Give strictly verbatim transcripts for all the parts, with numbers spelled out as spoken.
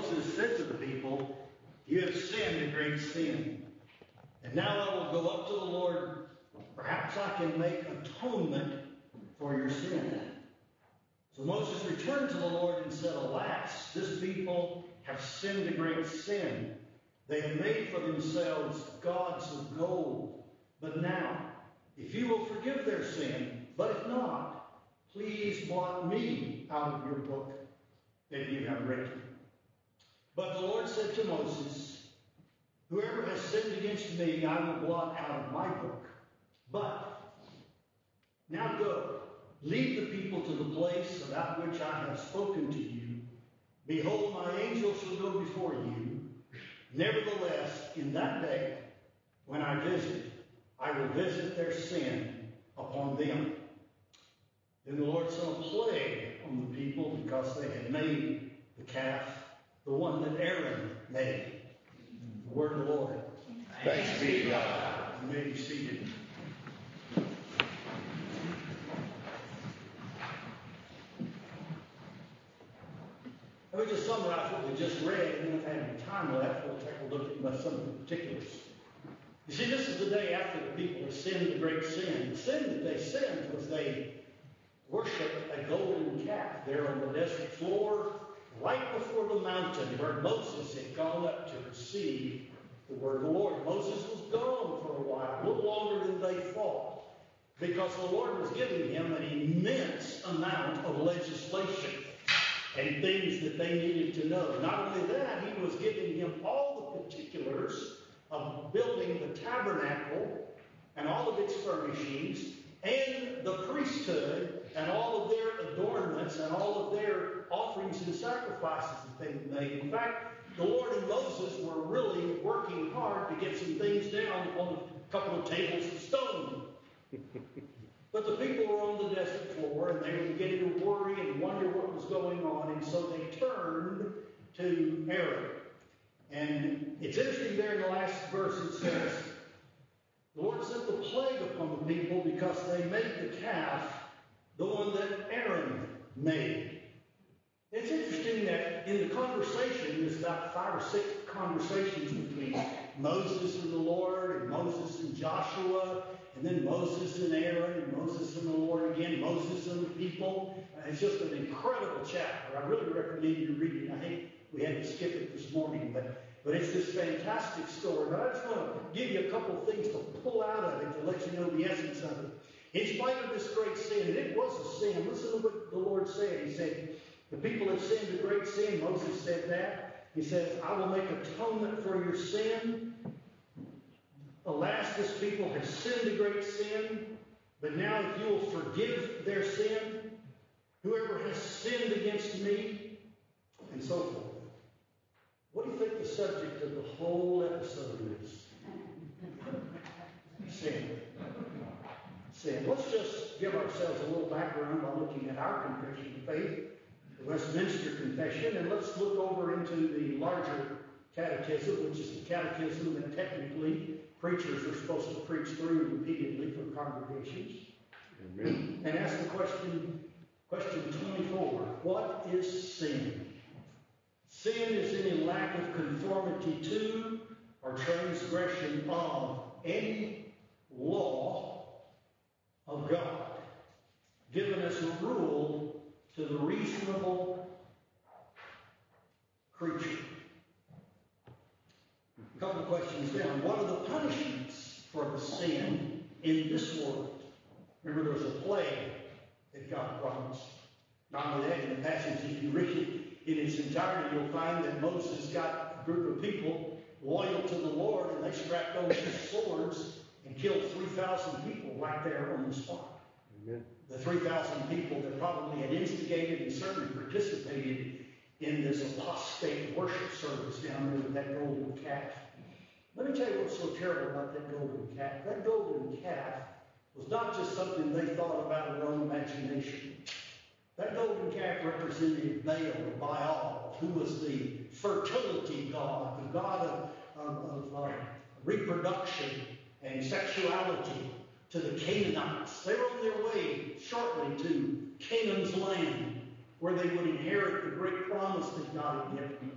Moses said to the people, "You have sinned a great sin. And now I will go up to the Lord. Perhaps I can make atonement for your sin." So Moses returned to the Lord and said, "Alas, this people have sinned a great sin. They have made for themselves gods of gold. But now, if you will forgive their sin, but if not, please blot me out of your book that you have written." But the Lord said to Moses, "Whoever has sinned against me, I will blot out of my book. But now go, lead the people to the place about which I have spoken to you. Behold, my angel shall go before you. Nevertheless, in that day, when I visit, I will visit their sin upon them." Then the Lord sent a plague on the people because they had made the calf, the one that Aaron made. The word of the Lord. Thanks be to God. You may be seated. Let me just summarize what we just read, and then if I have any time left, we'll take a look at some of the particulars. You see, this is the day after the people had sinned the great sin. The sin that they sinned was they worshipped a golden calf there on the desert floor, right before the mountain where Moses had gone up to receive the word of the Lord. Moses was gone for a while, a little longer than they thought, because the Lord was giving him an immense amount of legislation and things that they needed to know. Not only that, he was giving him all the particulars of building the tabernacle and all of its furnishings and the priesthood and all of their adornments and all of their offerings and sacrifices that they had made. In fact, the Lord and Moses were really working hard to get some things down on a couple of tables of stone. But the people were on the desert floor, and they were beginning to worry and wonder what was going on, and so they turned to Aaron. And it's interesting there in the last verse it says, the Lord sent the plague upon the people because they made the calf, the one that Aaron made. It's interesting that in the conversation, there's about five or six conversations between Moses and the Lord, and Moses and Joshua, and then Moses and Aaron, and Moses and the Lord again, Moses and the people. And it's just an incredible chapter. I really recommend you read it. I think we had to skip it this morning, but, but it's this fantastic story. But I just want to give you a couple of things to pull out of it to let you know the essence of it. In spite of this great sin, and it was a sin, listen to what the Lord said. He said, the people have sinned a great sin. Moses said that. He says, "I will make atonement for your sin. Alas, this people have sinned a great sin. But now if you will forgive their sin, whoever has sinned against me," and so forth. What do you think the subject of the whole episode is? Sin. Sin. Let's just give ourselves a little background by looking at our confession of faith, the Westminster Confession, and let's look over into the larger catechism, which is the catechism that technically preachers are supposed to preach through repeatedly for congregations. Amen. And ask the question, question twenty-four, what is sin? Sin is any lack of conformity to or transgression of any law of God, given as a rule to the reasonable creature. A couple of questions down. What are the punishments for the sin in this world? Remember, there was a plague that God promised. Not only that, in the passage, if you read it in its entirety, you'll find that Moses got a group of people loyal to the Lord, and they strapped on their swords and killed three thousand people right there on the spot. Amen. The three thousand people that probably had instigated and certainly participated in this apostate worship service down there with that golden calf. Let me tell you what's so terrible about that golden calf. That golden calf was not just something they thought about in their own imagination. That golden calf represented Baal, or Baal, who was the fertility god, the god of, of, of uh, reproduction and sexuality to the Canaanites. They were on their way shortly to Canaan's land, where they would inherit the great promise that God had given them.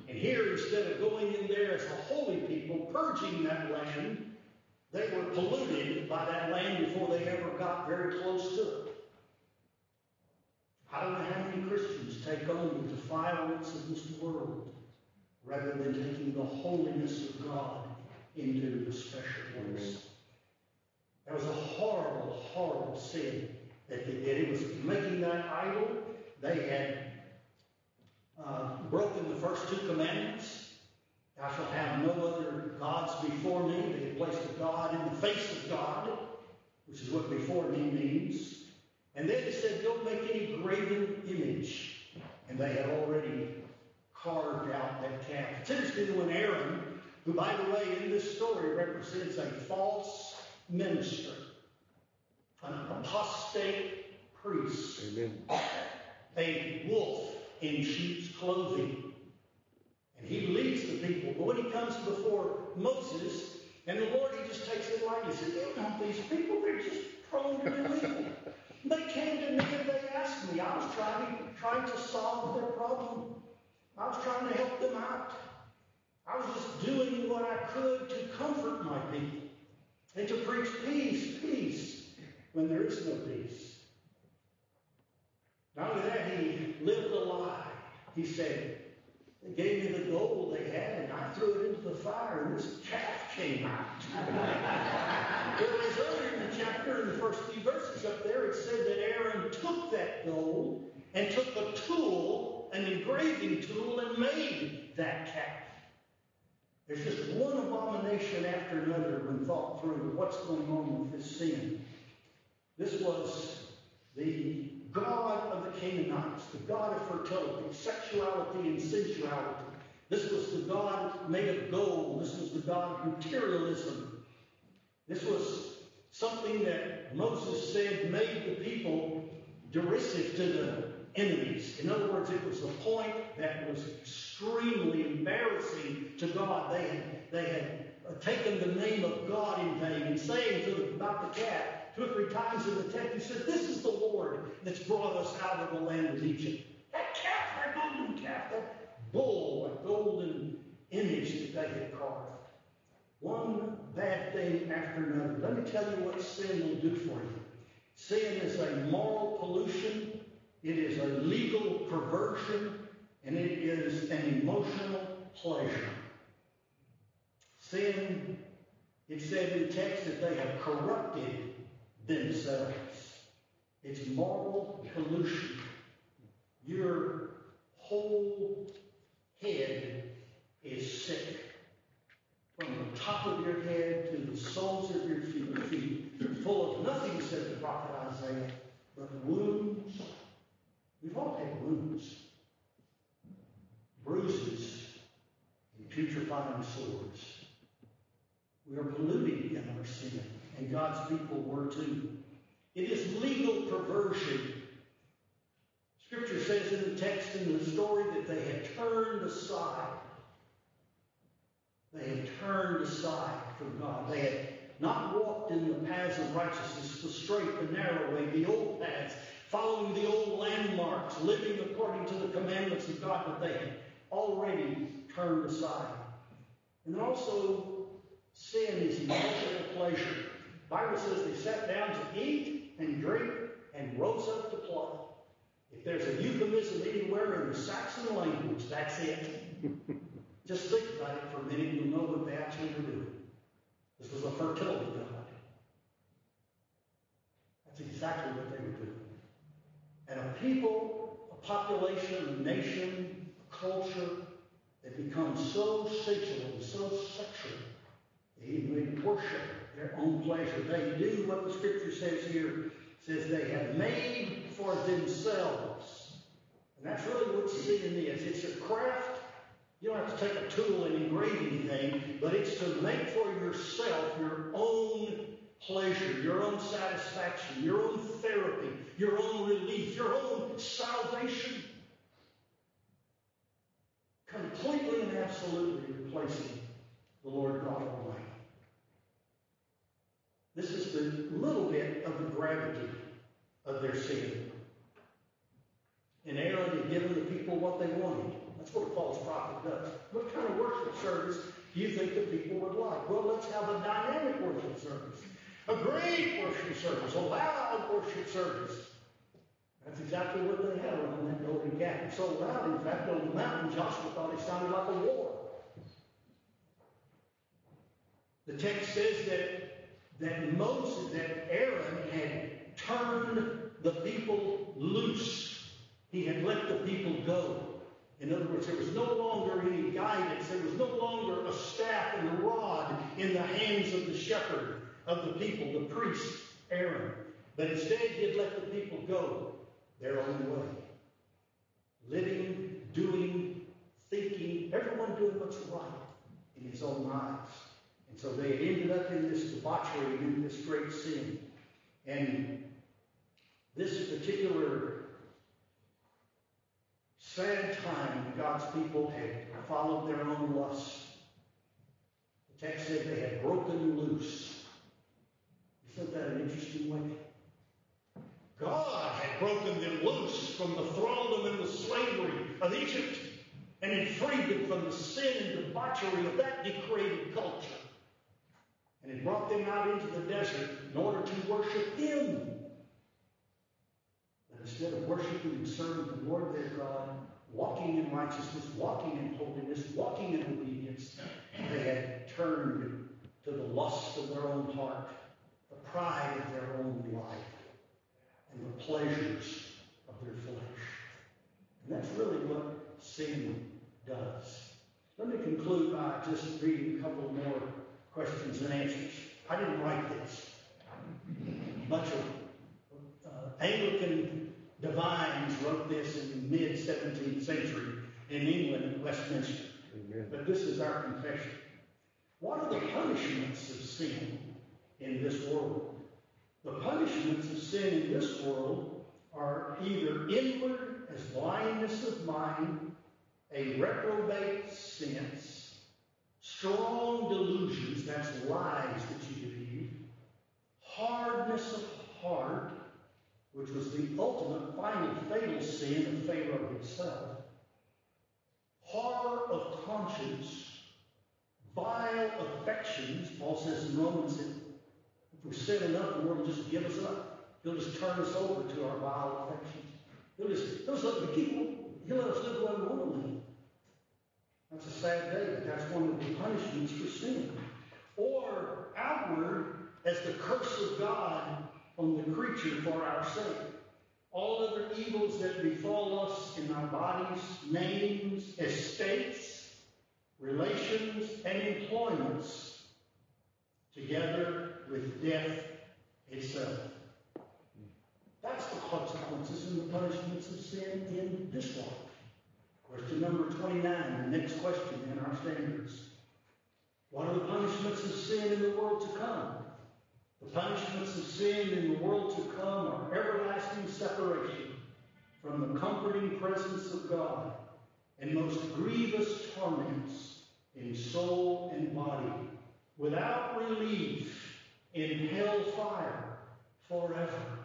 And here, instead of going in there as a holy people, purging that land, they were polluted by that land before they ever got very close to it. I don't know how many Christians take on the defilements of this world rather than taking the holiness of God into the special place. That was a horrible, horrible sin that they did. It was making that idol. They had uh, broken the first two commandments. Thou shalt have no other gods before me. They had placed a God in the face of God, which is what before me means. And then it said, don't make any graven image. And they had already carved out that calf. It's interesting when Aaron, who, by the way, in this story represents a false minister, an apostate priest, Amen. A wolf in sheep's clothing. And he leads the people. But when he comes before Moses, and the Lord, he just takes it lightly. He says, you know, these people, they're just prone to do evil. They came to me and they asked me. I was trying, trying to solve their problem. I was trying to help them out. I was just doing what I could to comfort my people and to preach peace, peace, when there is no peace. Not only that, he lived a lie. He said, they gave me the gold they had, and I threw it into the fire, and this calf came out. Whereas earlier in the chapter, in the first few verses up there, it said that Aaron took that gold and took a tool, an engraving tool, and made that calf. There's just one abomination after another when thought through what's going on with this sin. This was the god of the Canaanites, the god of fertility, sexuality, and sensuality. This was the god made of gold. This was the god of materialism. This was something that Moses said made the people derisive to the enemies. In other words, it was a point that was extremely embarrassing to God. They had, they had taken the name of God in vain and saying to them about the calf, two or three times in the text, he said, this is the Lord that's brought us out of the land of Egypt. That calf, that golden calf, that bull, that golden image that they had carved. One bad thing after another. Let me tell you what sin will do for you. Sin is a moral pollution. It is a legal perversion. And it is an emotional pleasure. Sin, it said in the text that they have corrupted themselves. It's moral pollution. Your whole head is sick. From the top of your head to the soles of your feet, full of nothing, said the prophet Isaiah, but wounds. We've all had wounds. Bruises and putrefying swords. We are polluted in our sin, and God's people were too. It is legal perversion. Scripture says in the text in the story that they had turned aside. They had turned aside from God. They had not walked in the paths of righteousness, the straight, the narrow way, the old paths, following the old landmarks, living according to the commandments of God, but they had already turned aside. And then also, sin is emotional pleasure. The Bible says they sat down to eat and drink and rose up to play. If there's a euphemism anywhere in the Saxon language, that's it. Just think about it for a minute, you'll know what they actually were doing. This was a fertility god. That's exactly what they were doing. And a people, a population, a nation, a culture that becomes so sensual and so sexual, they even worship their own pleasure. They do what the scripture says here. It says they have made for themselves. And that's really what sin is. It's a craft. You don't have to take a tool and engrave anything, but it's to make for yourself your own pleasure, your own satisfaction, your own therapy, your own relief, your own salvation. Completely and absolutely replacing the Lord God Almighty. This is the little bit of the gravity of their sin. And Aaron had given the people what they wanted. That's what a false prophet prophet does. What kind of worship service do you think the people would like? Well, let's have a dynamic worship service. A great worship service. A loud worship service. That's exactly what they had on that golden calf. So loud, in fact, on the mountain, Joshua thought it sounded like a war. The text says that, that Moses, that Aaron had turned the people loose. He had let the people go. In other words, there was no longer any guidance. There was no longer a staff and a rod in the hands of the shepherd of the people, the priest, Aaron. But instead, he had let the people go their own way. Living, doing, thinking, everyone doing what's right in his own eyes. And so they had ended up in this debauchery, in this great sin. And this particular sad time when God's people had followed their own lusts. The text said they had broken loose. Isn't that an interesting way? God had broken them loose from the thraldom and the slavery of Egypt and had freed them from the sin and debauchery of that degraded culture. And had brought them out into the desert in order to worship Him. But instead of worshiping and serving the Lord their God, walking in righteousness, walking in holiness, walking in obedience, they had turned to the lust of their own heart, the pride of their own life, and the pleasures of their flesh. And that's really what sin does. Let me conclude by just reading a couple more questions and answers. I didn't write this. A bunch of uh, Anglican divines wrote this in the mid-seventeenth century in England at Westminster. Amen. But this is our confession. What are the punishments of sin in this world? The punishments of sin in this world are either inward as blindness of mind, a reprobate sense, strong delusions, that's lies that you believe, hardness of heart, which was the ultimate, final, fatal sin of Pharaoh himself, horror of conscience, vile affections. Paul says in Romans that if we sin enough, the Lord will just give us up. He'll just turn us over to our vile affections. He'll just, he'll just let, keep, he'll let us live what we want to live. That's a sad day, but that's one of the punishments for sin. Or outward as the curse of God on the creature for our sake. All other evils that befall us in our bodies, names, estates, relations, and employments, together with death itself. That's the consequences and the punishments of sin in this life. Question number twenty-nine, the next question in our standards. What are the punishments of sin in the world to come? The punishments of sin in the world to come are everlasting separation from the comforting presence of God and most grievous torments in soul and body, without relief in hell fire forever.